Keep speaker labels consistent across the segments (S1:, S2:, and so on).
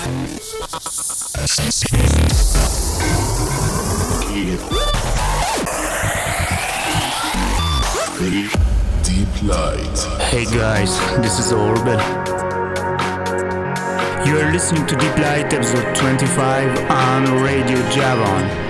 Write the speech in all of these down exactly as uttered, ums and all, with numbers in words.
S1: Deep Light.
S2: Hey guys, this is Orben. You are listening to Deep Light episode twenty-five on Radio Javon.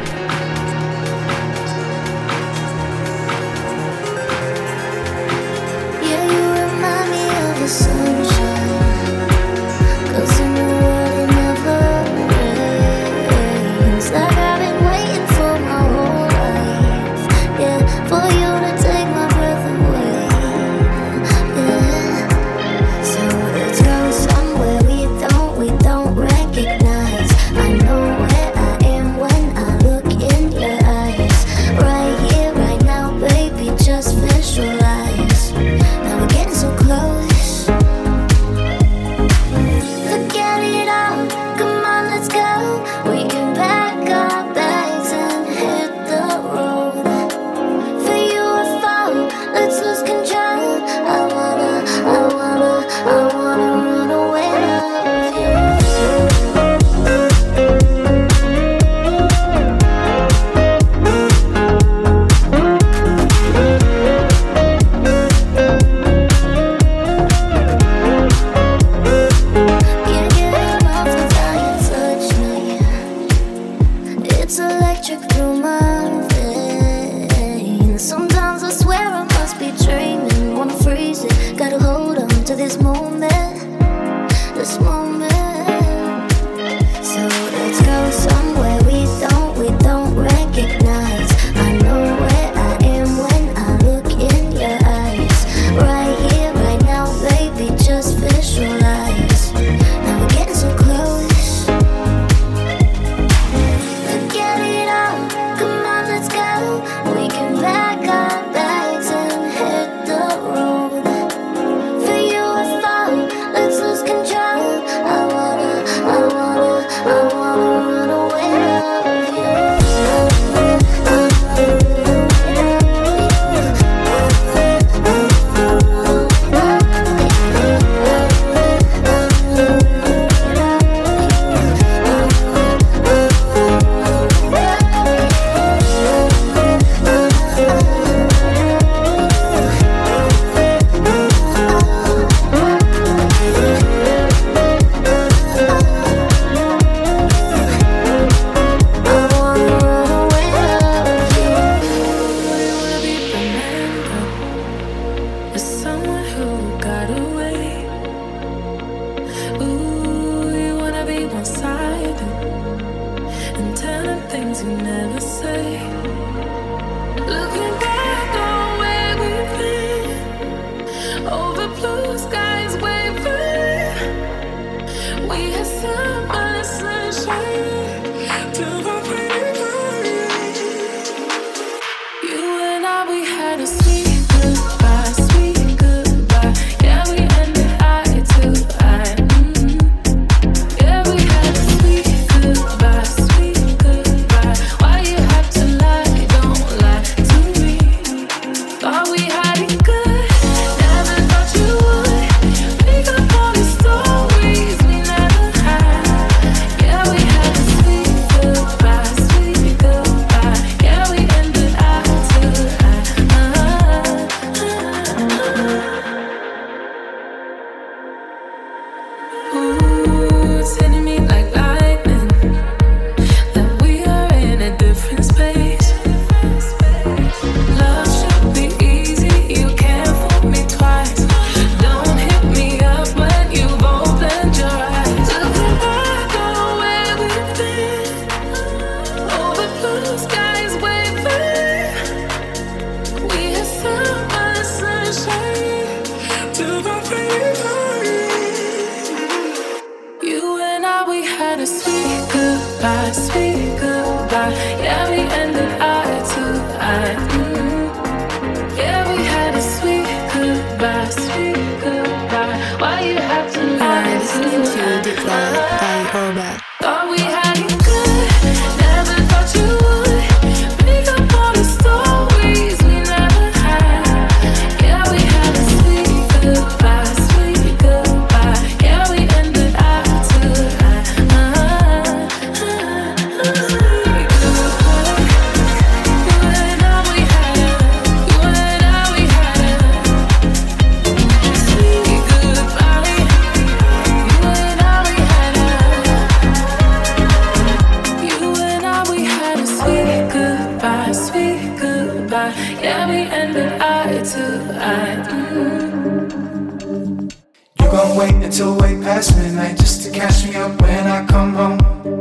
S1: gon' wait until way past midnight just to catch me up when I come home.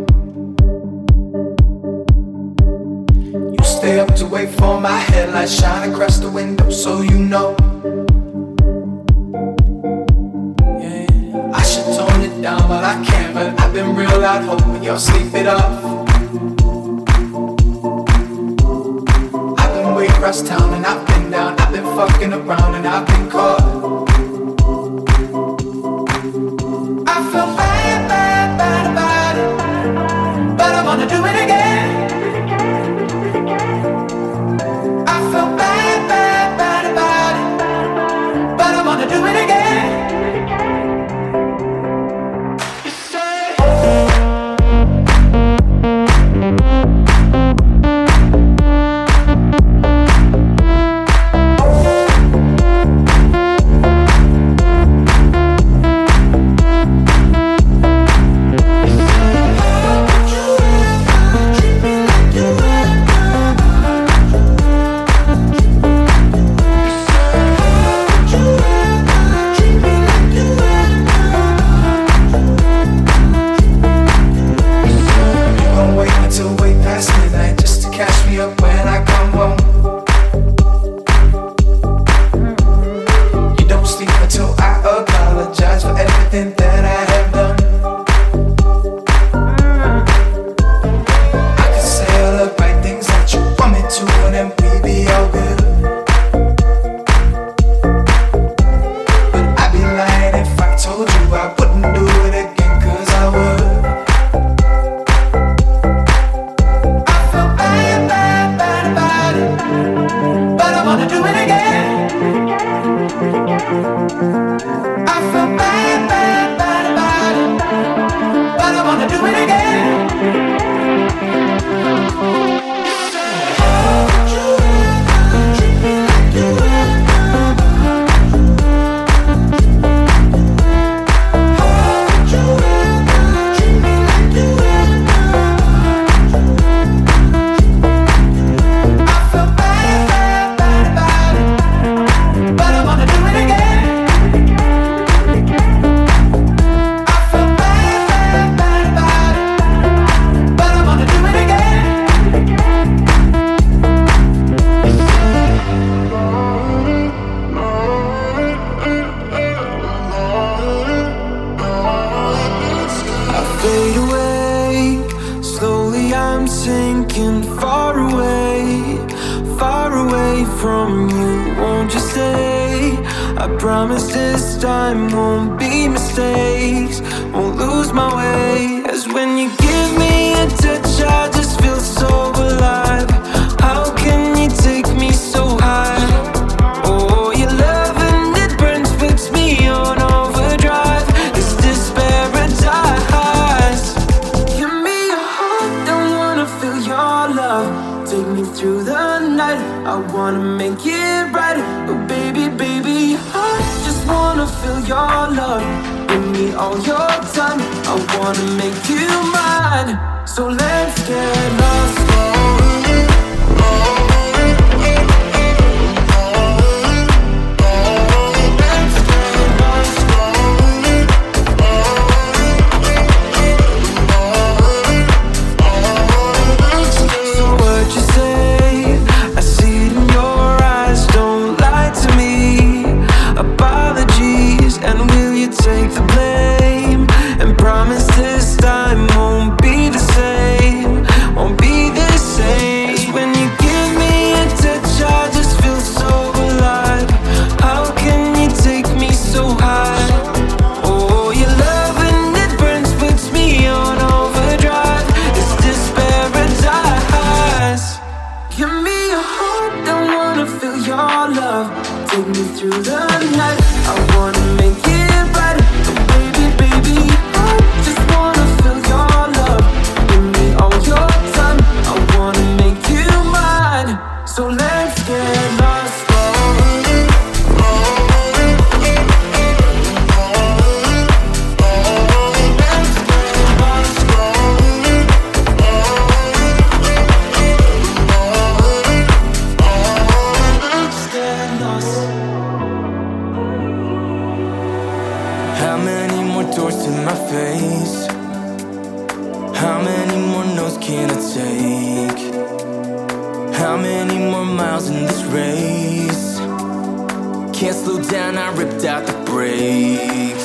S1: You stay up to wait for my headlights shine across the window so you know. Yeah, I should tone it down but I can't, but I've been real loud hoping y'all sleep it off. I've been way across town and I've been down, I've been fucking around and I've been caught. I feel bad, bad, bad about it, but I wanna do it again. I feel bad, bad, bad about it, but I wanna do it again. You say
S3: Take me through the night. I wanna make it better, baby. How many more doors to my face? How many more no's can I take? How many more miles in this race? Can't slow down, I ripped out the brakes.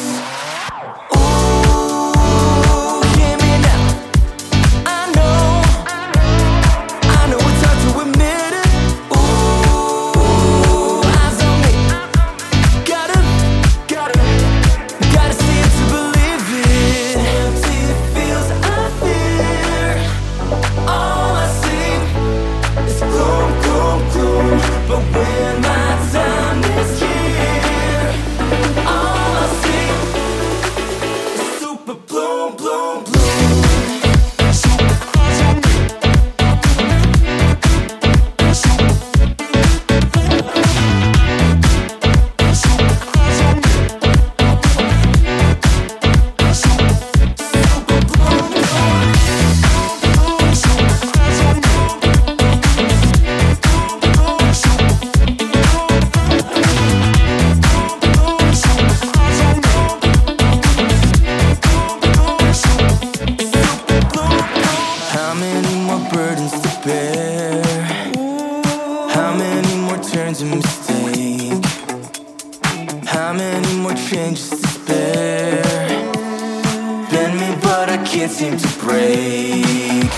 S1: But when my time is here, all I see is super bloom, bloom, bloom. Seem to break.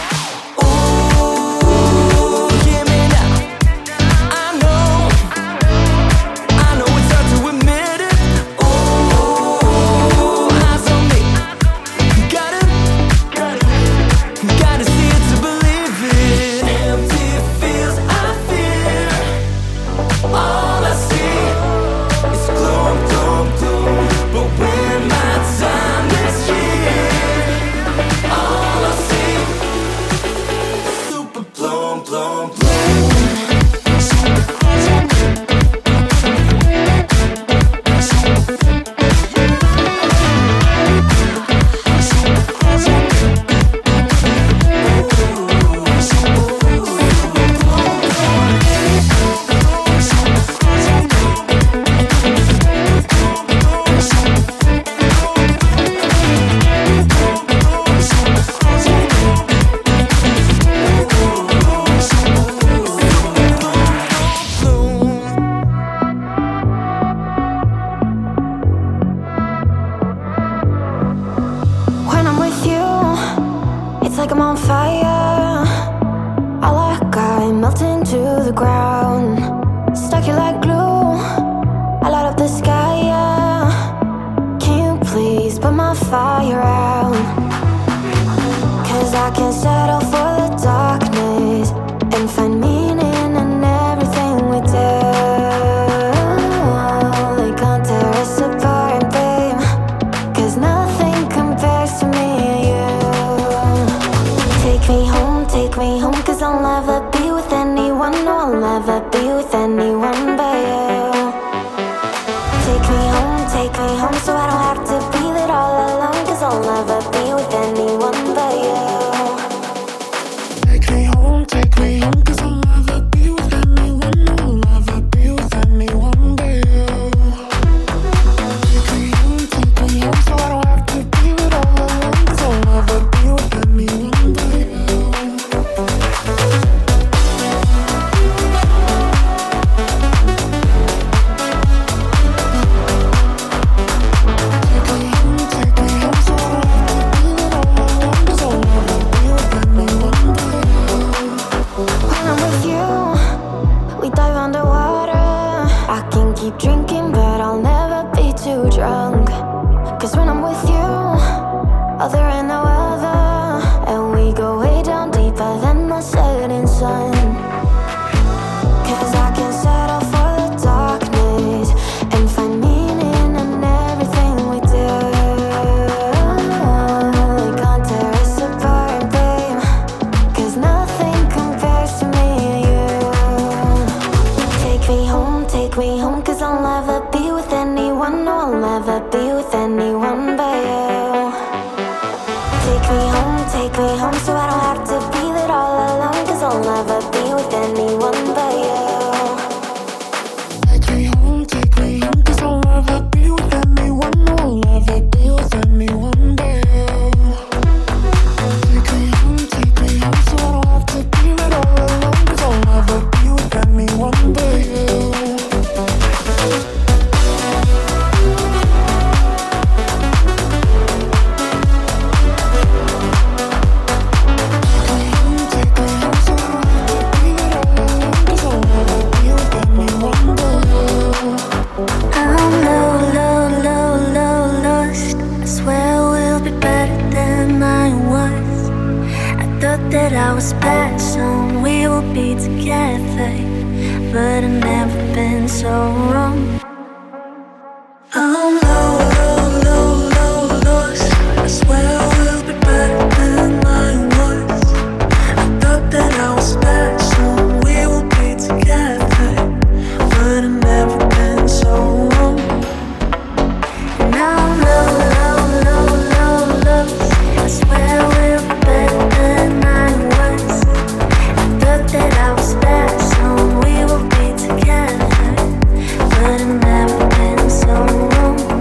S1: Ooh, hear me now. I know, I know it's hard to admit it. Ooh, eyes on me. Gotta, gotta, gotta see it to believe it. Empty feels I fear. All I see is gloom, gloom, gloom. But when my time is here, all I see is super bloom, bloom, bloom.
S4: Take me home, take me home, 'cause I'll never be with anyone, no, I'll that I was special, we will be together, but I've never been so wrong. I'm low, low, low, low, lost. I swear we'll be better than I was. I thought that I was special, we will be together, but I've never been so wrong. And I'm low, low, low, low, lost. I swear we'll be better than I was. I thought that I was special, we will be together, but I've never been so wrong.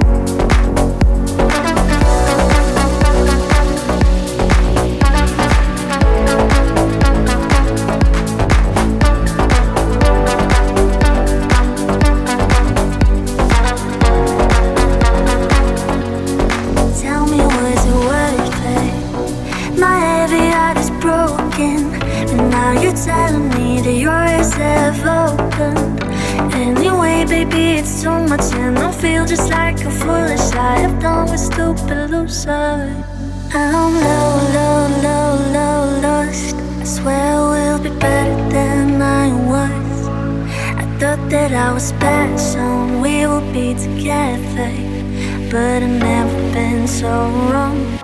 S4: Tell me, was it worth it? My heavy heart is broken, and now you're telling me that yours have opened. Anyway, baby, it's too much, and I feel just like a foolish I have done with stupid loser. I'm low, low, low, low, lost. I swear we'll be better than I was. I thought that I was special, we will be together, but I've never been so wrong.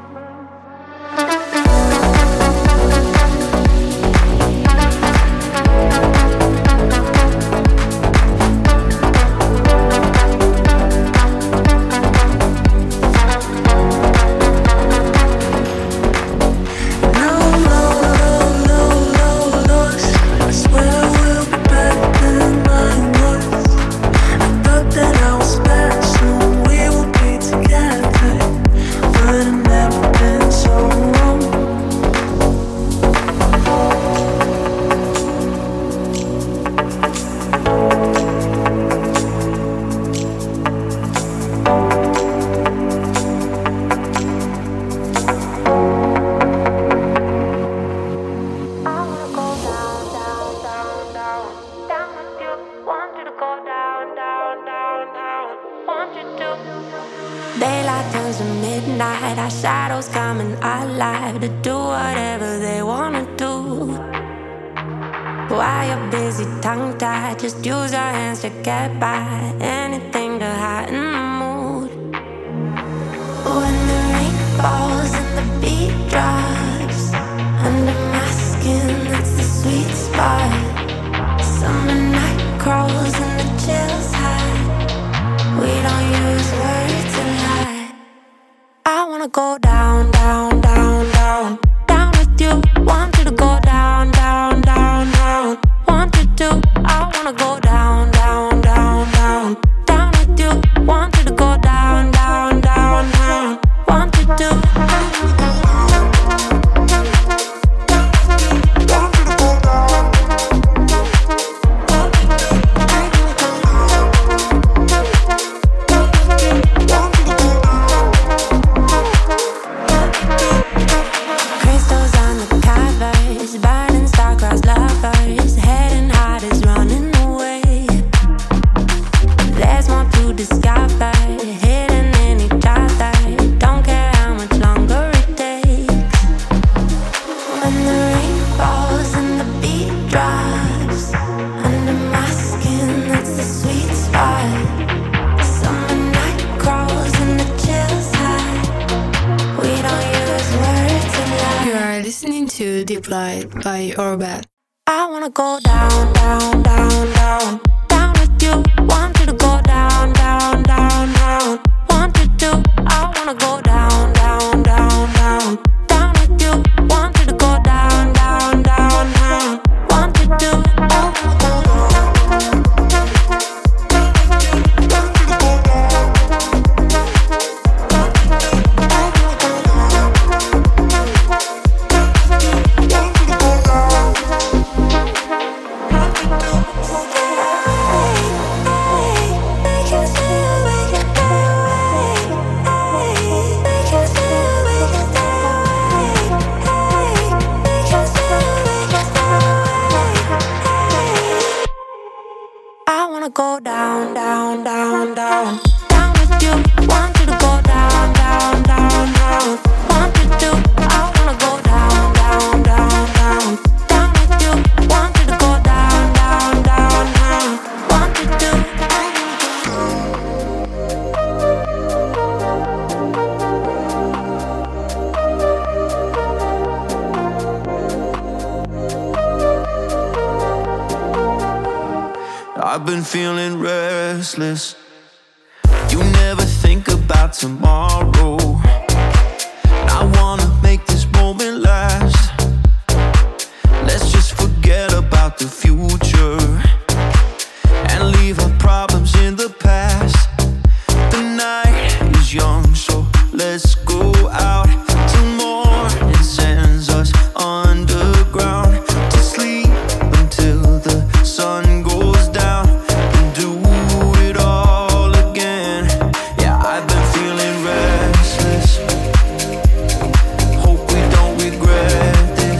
S5: Daylight turns to midnight, our shadows coming alive to do whatever they wanna do. While you're busy tongue-tied, just use your hands to get by. Anything to heighten the mood. When the rain falls and the beat drops, under my skin, that's the sweet spot. Summer night crawls and the chills high. We don't use words a lot. I wanna go down, down, down, down, down with you. Want you to go down, down, down, down. Want you to. I wanna go down, down, down, down, down with you. Want you to go down, down, down, down. Want you to.
S6: Deep Light by Orbit.
S5: I wanna go down, down, down, down, down with you. Want you to go down, down, down, down. Want you to. I wanna go down, down, down, down, down with you. Want you to go down, down, down, down. Want you to. Hey, hey, hey, make you feel, make you
S3: been feeling restless. You never think about tomorrow. I wanna make this moment last. Let's just forget about the future and leave our problems in the past. The night is young, so let's go out till morning sends us underground to sleep until the sun goes down and do it all again. Yeah, I've been feeling restless. Hope we don't regret this.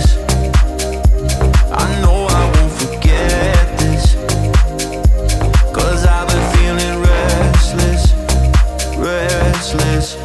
S3: I know I won't forget this, 'cause I've been feeling restless, restless.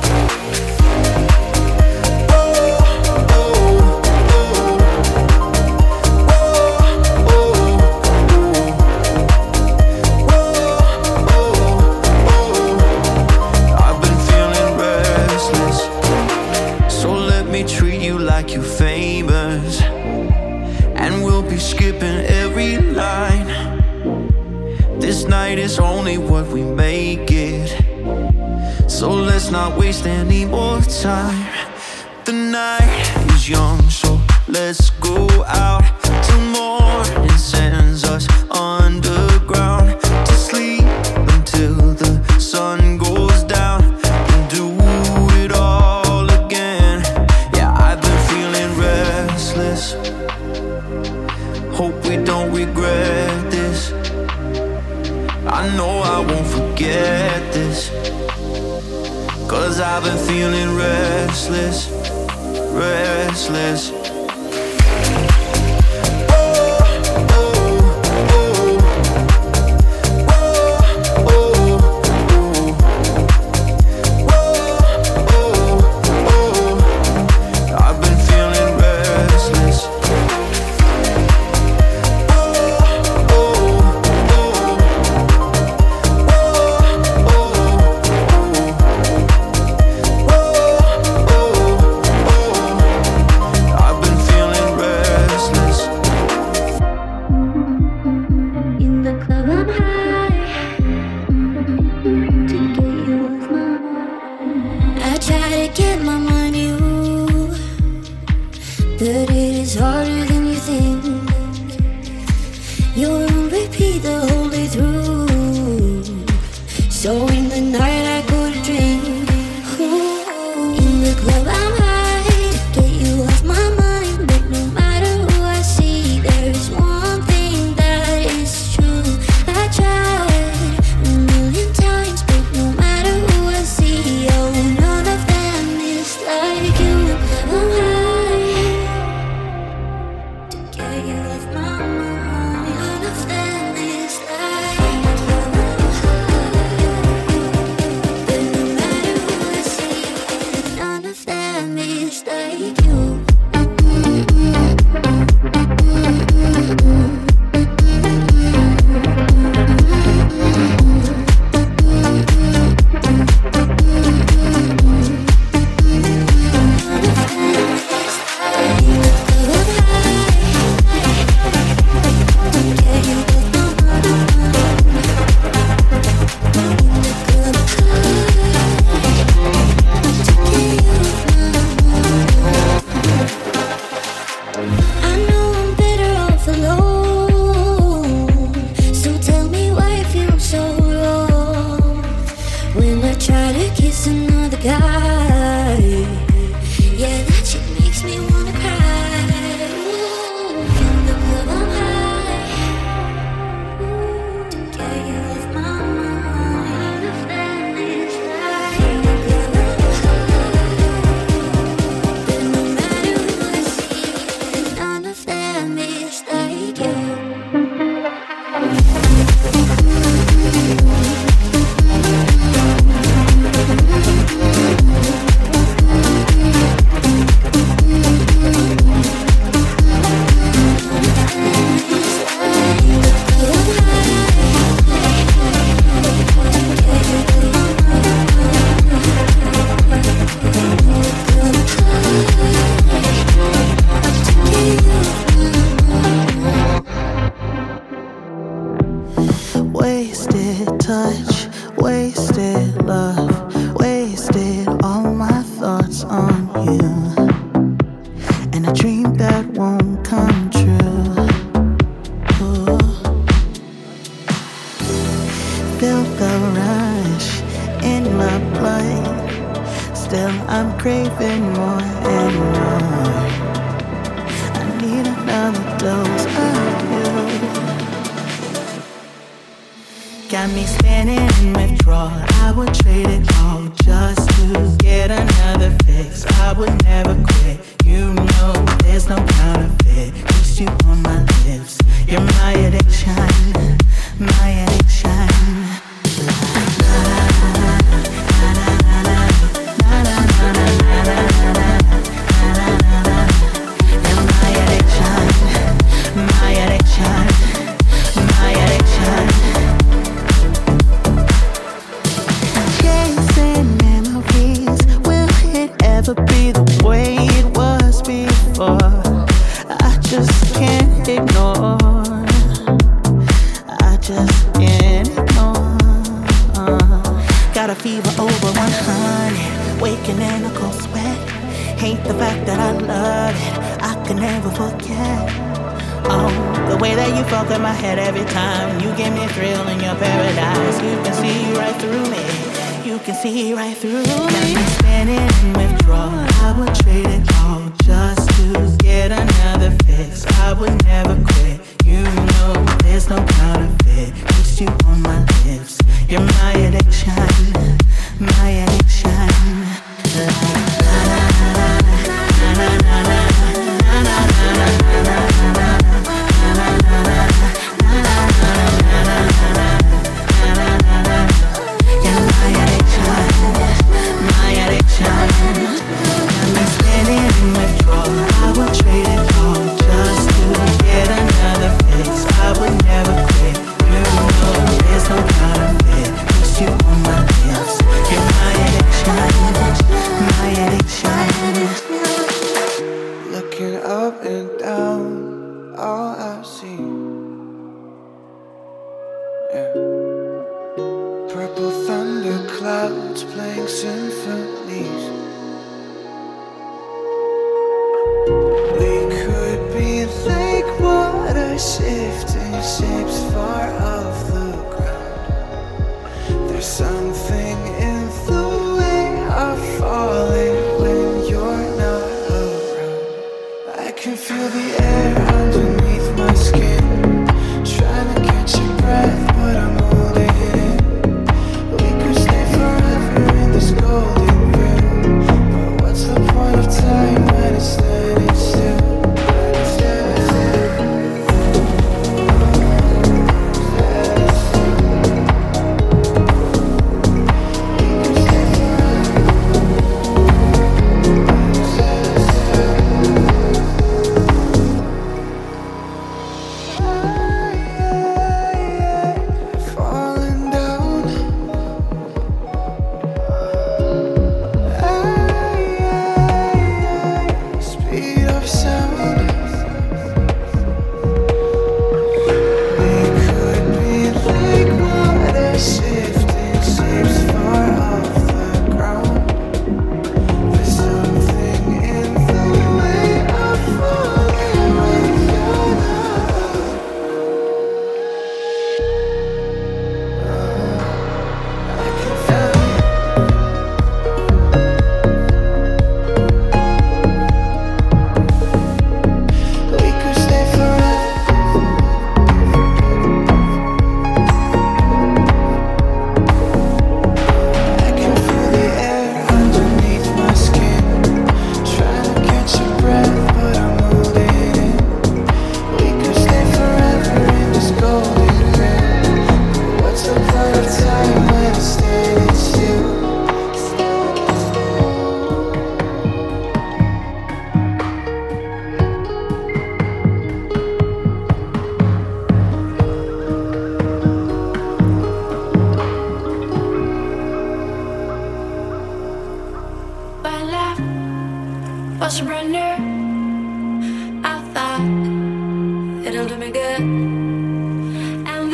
S3: Treat you like you're famous, and we'll be skipping every line. This night is only what we make it, so let's not waste any more time. The night is young, so let's go out till morning sends us underground to sleep until the sun goes down and do it all again. Restless. Hope we don't regret this. I know I won't forget this, 'cause I've been feeling restless, restless.
S7: wasted all my thoughts on you, and a dream that won't come true. Ooh. Feel the rush in my blood. Still I'm craving more and more. I need another dose of you. Got me standing in withdrawal. I would trade it all just to get another fix. I would never quit. You know there's no counterfeit. Kiss you on my lips. You're my addiction, my addiction. Be the way it was before. I just can't ignore. I just can't ignore. Got a fever over one hundred, waking in a cold sweat. Hate the fact that I love it, I can never forget. Oh, the way that you fuck with my head every time. You give me a thrill in your paradise. You can see right through me. You can see right through me. Got me standing in withdrawal. I would trade it all just to get another fix. I would never quit. You know there's no counterfeit. Kiss you on my lips. You're my addiction, my addiction.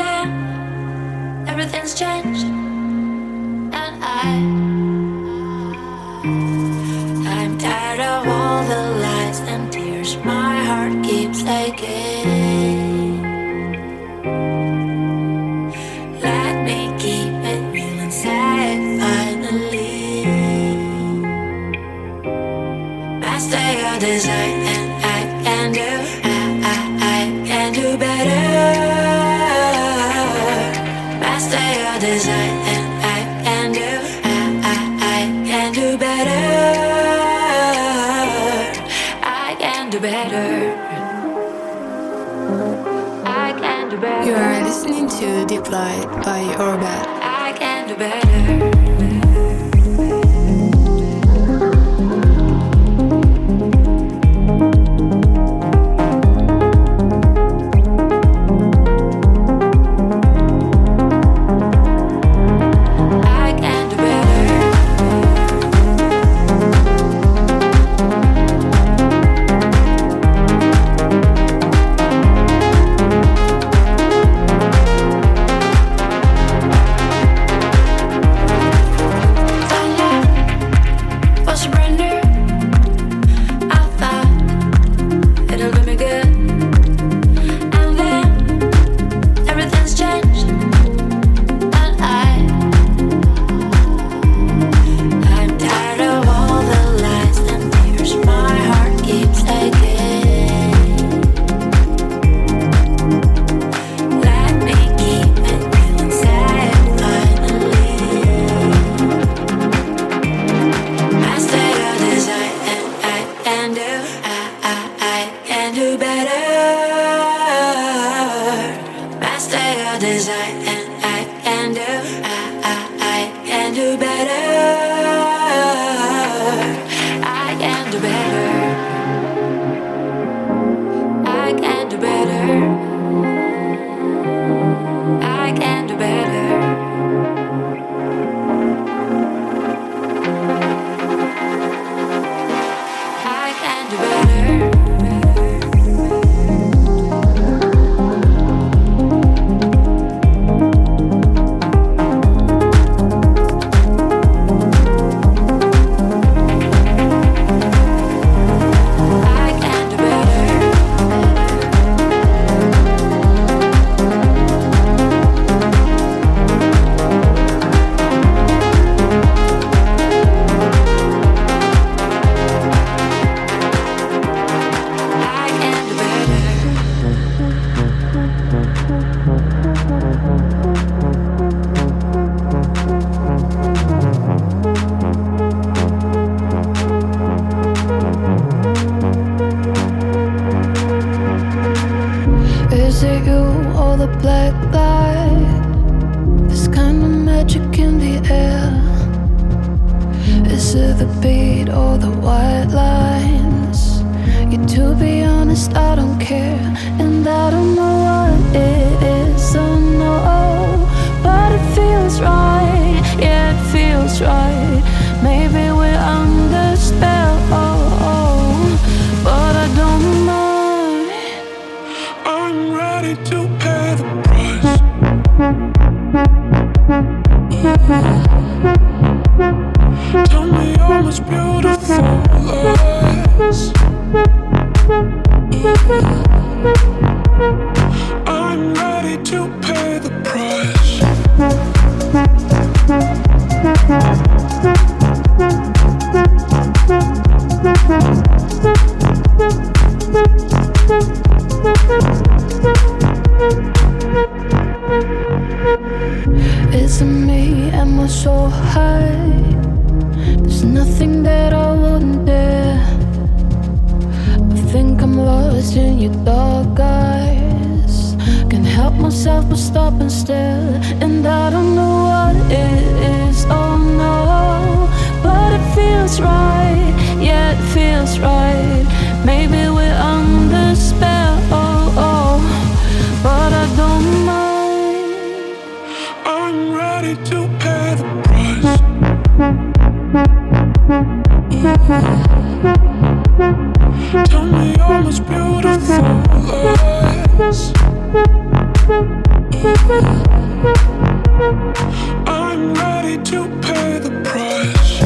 S6: everything's changed, and I
S5: again. Let me keep it real inside finally. Master your design and I can do, I, I, I can do better. Master your design and I can do, I, I, I can do better. I can do better. I can do better.
S6: You are listening to Deep Light by Orbat.
S5: I can do better.
S1: I'm ready to pay the price.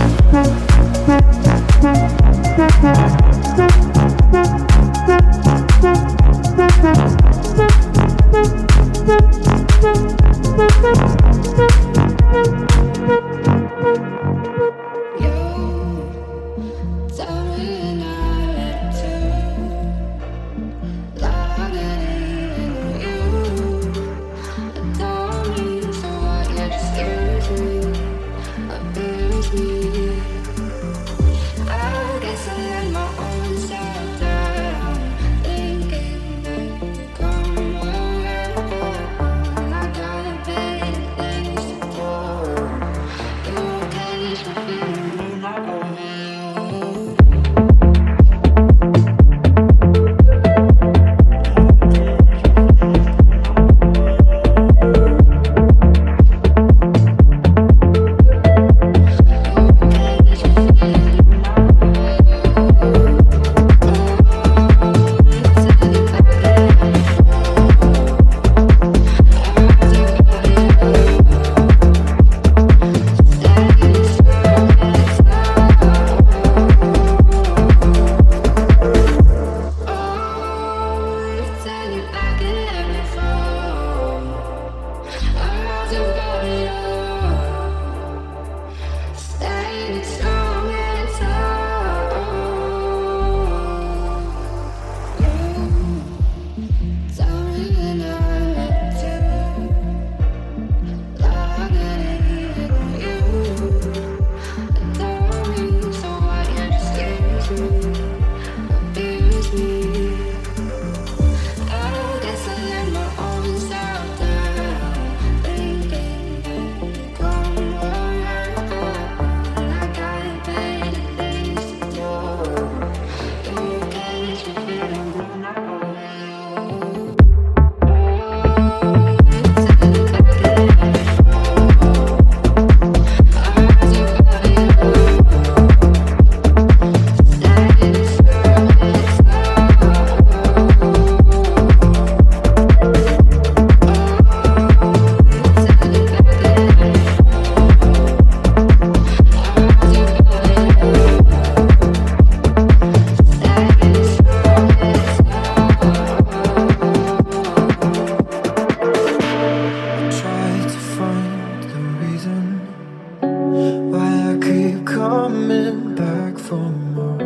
S8: coming back for more.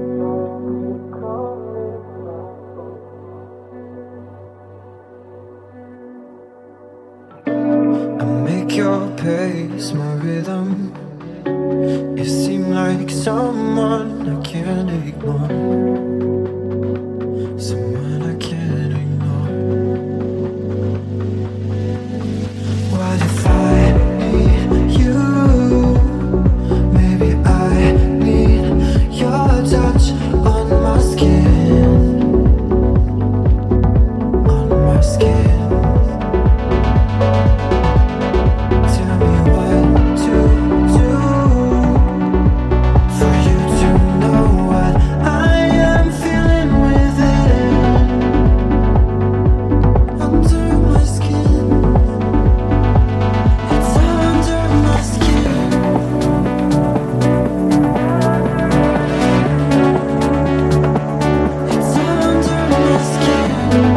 S8: I make your pace my rhythm. You seem like someone I can't ignore, someone I can't ignore. What if I need you? Maybe I need your touch on my skin, on my skin. Tell me what to do for you to know what I am feeling within, under my skin. It's under my skin. It's under my skin.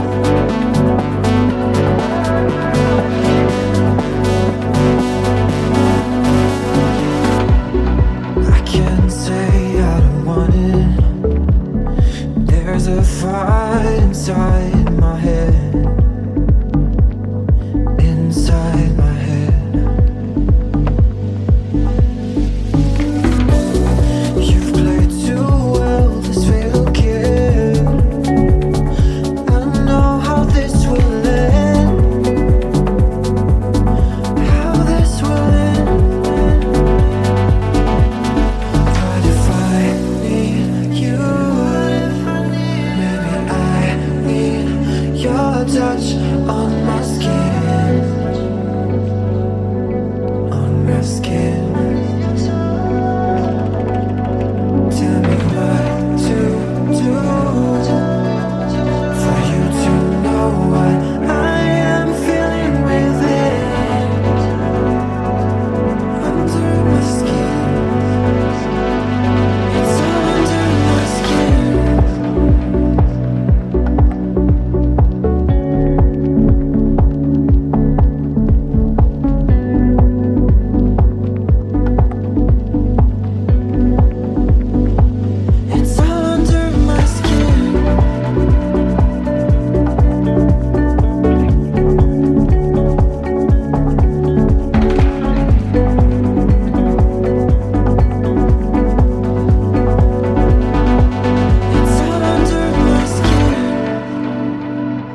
S8: I can't say I don't want it. There's a fight inside my head, inside my head. You've played too well this fatal game. I know how this will end, how this will end. What if I need you? Maybe I need your touch on my skin, on my skin. Tell me what to do for you to know what I am feeling within, under my skin. It's under my skin. It's under my skin. It's under my skin.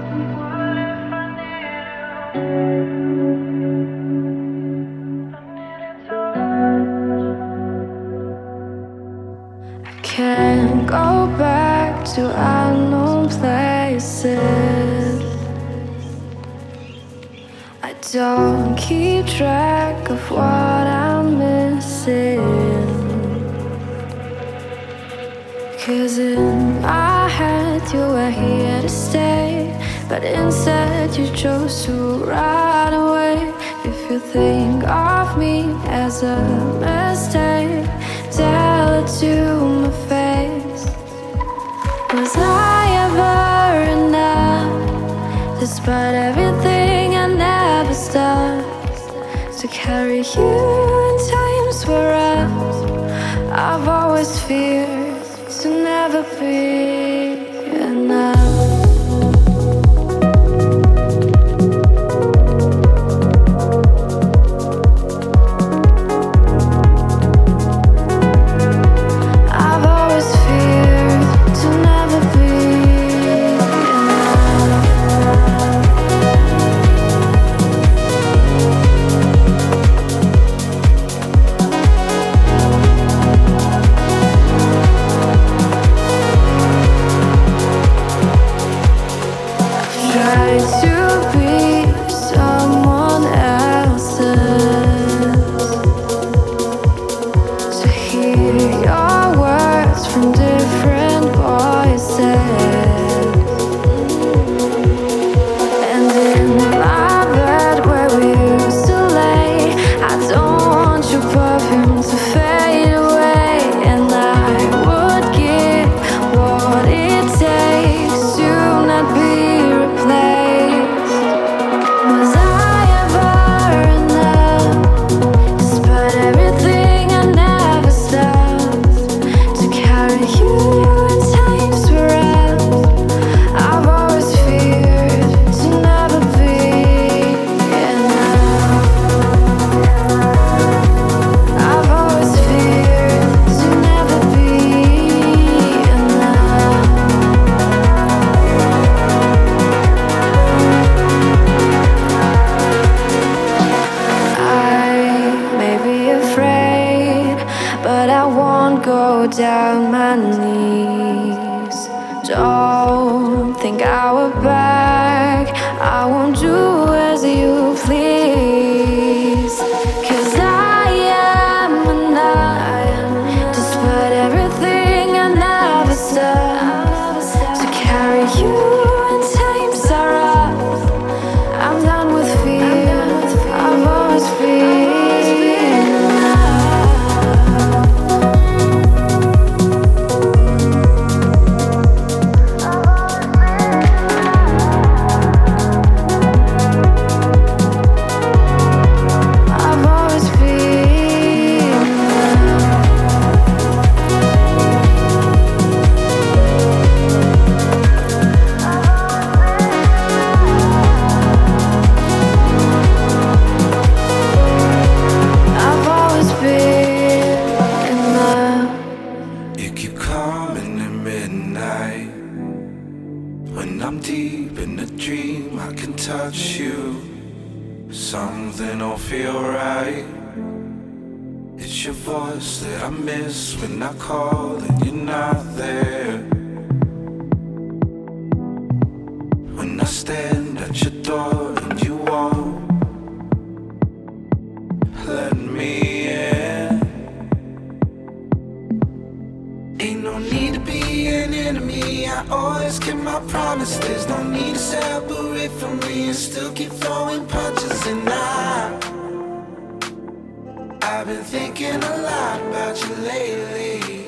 S5: Can't go back to unknown places. I don't keep track of what I'm missing. Cause in my head you were here to stay, but instead you chose to run away. If you think of me as a mistake, tell it to my face. Was I ever enough? Despite everything I never stopped to carry you in times were rough. I've always feared to never be enough. I've always feared to never be enough. go down my knees. Don't think I will back. I won't do as you please. Cause I am enough, despite everything I never said. To carry you in times are rough. I'm done with fear. I've always been.
S3: Something don't feel right. It's your voice that I miss when I call and you're not there. When I stand at your door and you won't let me in. Ain't no need to be an enemy. I always keep my promise. There's no need to separate from me and still keep throwing punches. And I, I've been thinking a lot about you lately.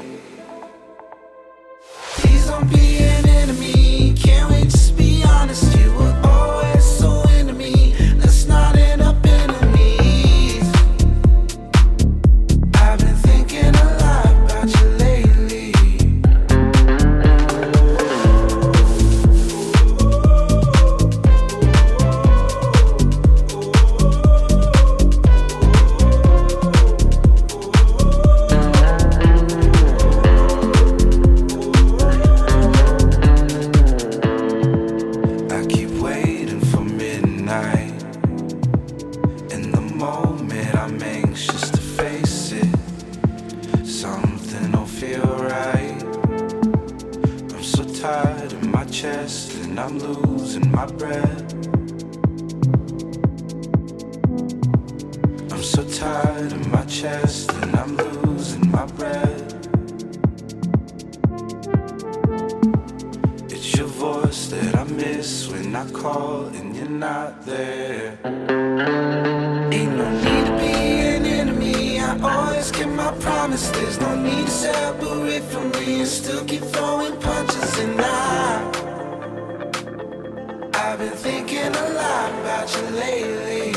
S3: Please don't be an enemy. Can't we just be honest? You were always so into me. Let's not end up enemies. I've been thinking a lot about you lately. I'm losing my breath. I'm so tired in my chest and I'm losing my breath. It's your voice that I miss when I call and you're not there. Ain't no need to be an enemy. I always keep my promise. There's no need to separate from me and still keep throwing punches. And I I've been thinking a lot about you lately.